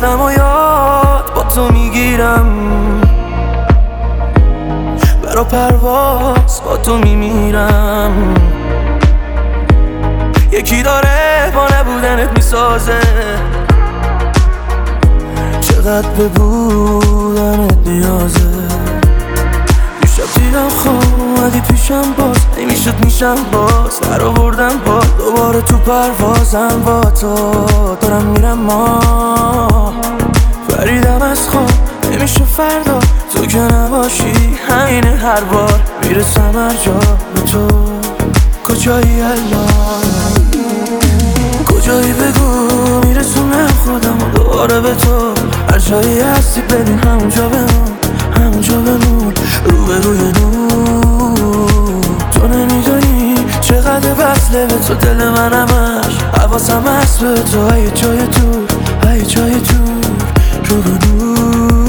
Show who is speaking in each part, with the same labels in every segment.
Speaker 1: دلم و یاد با تو میگیرم، برا پرواز با تو میمیرم. یکی داره با نبودنت میسازه، چقدر به بودنت نیازه. دیشب دیدم خواب اومدی پیشم، باز نمیشد میشم باز در آوردم با دوباره تو پروازم با تو دارم میرم. ما فریدم از خواب نمیشه فردا تو که نباشی، همینه هر بار میرسم هر جا به تو. کجایی الان، کجایی بگو میرسونم خودم دوباره به تو. هر جایی هستی ببین همونجا بمون، همونجا بمون رو به روی نور. تو نمیدونی چقدر وصله به تو دل من همش، حواسم هست به تو، ای جای دور، ای جای دور رو به نور.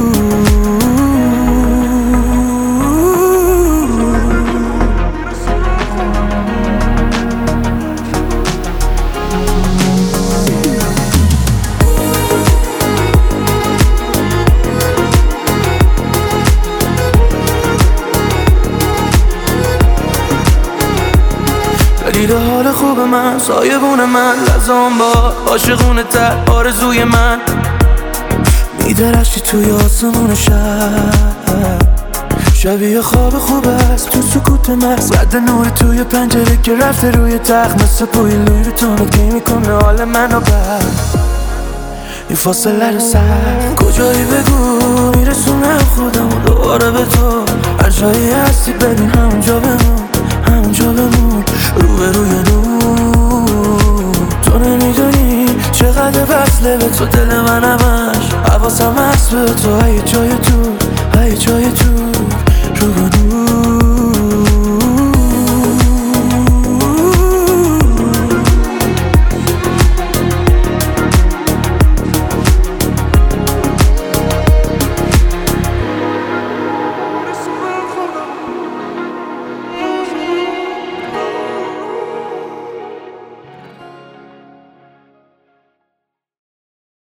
Speaker 1: دیده حال خوب من، سایبون من، لزام با عاشقونه تر آرزوی من. میدرخشی توی آسمون شب، شبیه خواب خوب است تو سکوت مغز. رد نور توی پنجره که رفته روی تخت، مثل بوی لوی رو تونو که میکنه حال منو بر این فاصله رو سر. کجایی بگو میرسونم خودم دوباره به تو. هر جایی هستی ببین همونجا بمون، همونجا بمون رو به روی نور. تو نمیدونی چقدر وصله به تو دل من همش، حواسم هست به تو، ای جای دور، ای جای دور رو به نور.